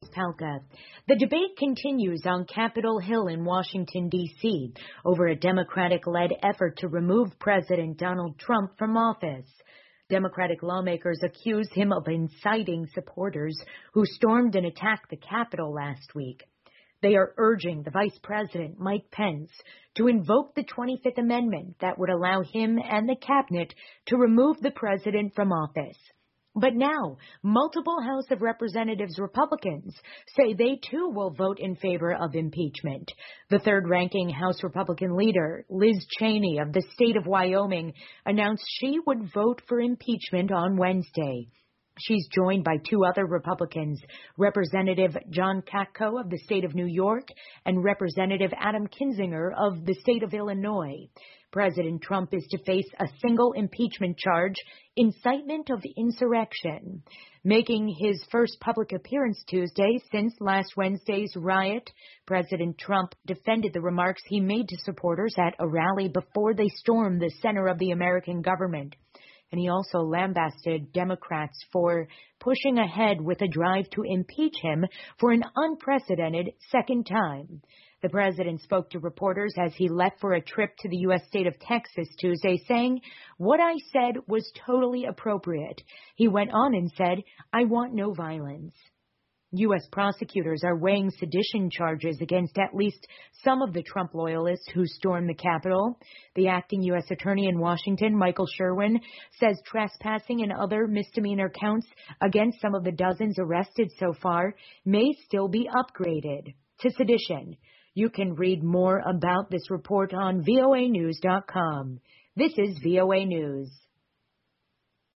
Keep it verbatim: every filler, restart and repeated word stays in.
Palka. The debate continues on Capitol Hill in Washington, D C over a Democratic-led effort to remove President Donald Trump from office. Democratic lawmakers accuse him of inciting supporters who stormed and attacked the Capitol last week. They are urging the Vice President, Mike Pence, to invoke the twenty-fifth Amendment that would allow him and the cabinet to remove the president from office. But now, multiple House of Representatives Republicans say they too will vote in favor of impeachment. The third-ranking House Republican leader, Liz Cheney of the state of Wyoming, announced she would vote for impeachment on Wednesday. She's joined by two other Republicans, Representative John Katko of the state of New York and Representative Adam Kinzinger of the state of Illinois. President Trump is to face a single impeachment charge, incitement of insurrection. Making his first public appearance Tuesday since last Wednesday's riot, President Trump defended the remarks he made to supporters at a rally before they stormed the center of the American government. And he also lambasted Democrats for pushing ahead with a drive to impeach him for an unprecedented second time. The president spoke to reporters as he left for a trip to the U S state of Texas Tuesday, saying, "What I said was totally appropriate." He went on and said, "I want no violence." U S prosecutors are weighing sedition charges against at least some of the Trump loyalists who stormed the Capitol. The acting U S attorney in Washington, Michael Sherwin, says trespassing and other misdemeanor counts against some of the dozens arrested so far may still be upgraded to sedition. You can read more about this report on V O A news dot com. This is V O A News.